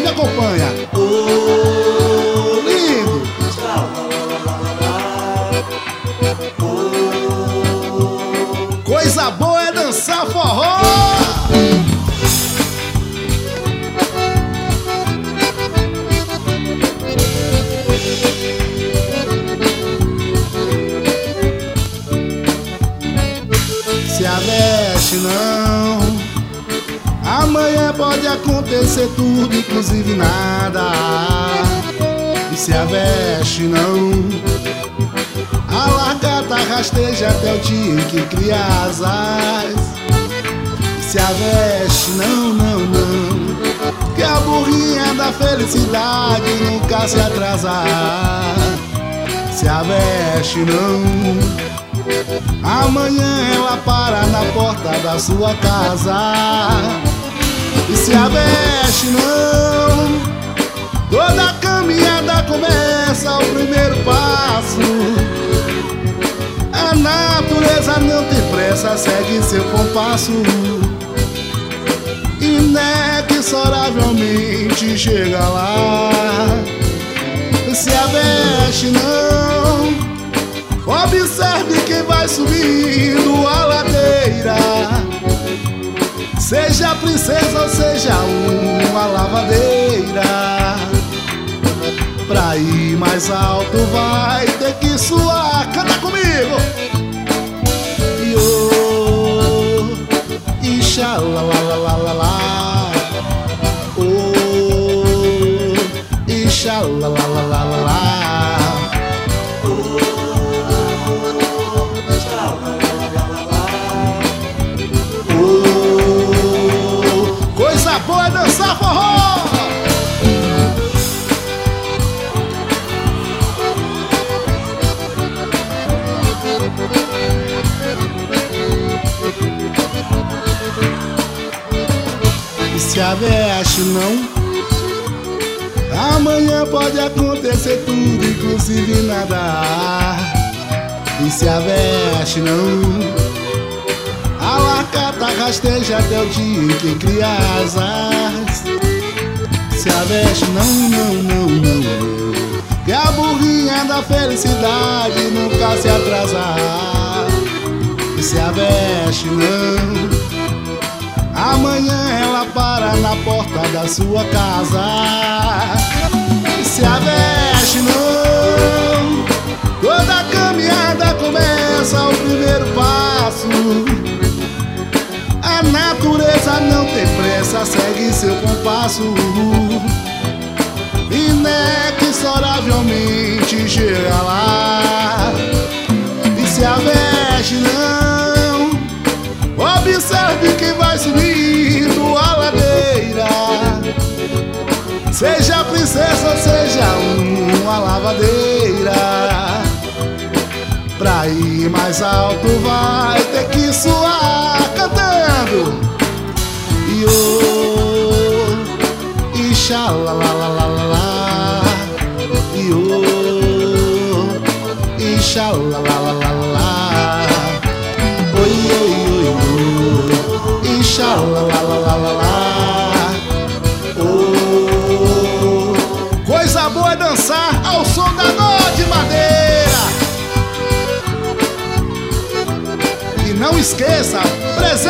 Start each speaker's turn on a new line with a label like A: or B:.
A: me acompanha. Lindo. Coisa boa é dançar forró. Se aveste não, amanhã pode acontecer tudo, inclusive nada. E se aveste não, a largata rasteja até o dia em que cria asas. Se aveste não, não, não, que a burrinha da felicidade nunca se atrasa. Se aveste não, amanhã ela para na porta da sua casa. E se aveste não, toda caminhada começa o primeiro passo. A natureza não tem pressa, segue seu compasso. Inexoravelmente chega lá. Se aveste não, observe quem vai subindo a ladeira. Seja princesa ou seja uma lavadeira, pra ir mais alto vai ter que suar. Canta comigo! Iô, ixá, lá, lá, lá, lá, lá, lá. Oh, ixá, lá, lá, lá, lá, lá, lá. Coisa boa é dançar forró. E se aveste não, amanhã pode acontecer tudo, inclusive nada. E se aveste não, a largata rasteja até o dia em que cria asas. Se aveste não, não, não, não, não, que a burrinha da felicidade nunca se atrasa. E se aveste não, amanhã ela para na porta da sua casa. E se aveste não, toda caminhada começa o primeiro passo. A natureza não tem pressa, segue seu compasso. Inexoravelmente chega lá. E se aveste não, observe quem vai subindo a ladeira. Seja princesa ou seja uma lavadeira, pra ir mais alto vai ter que suar. Cantando! Iô, ixá, lá, lá, lá, lá, lá, lá. Iô, ixá, lá, lá, lá, lá, lá. Oi, oi, oi, oi, ixá, lá, lá, lá, lá, lá, lá. Oh, coisa boa é dançar ao som da nó de madeira. E não esqueça, presente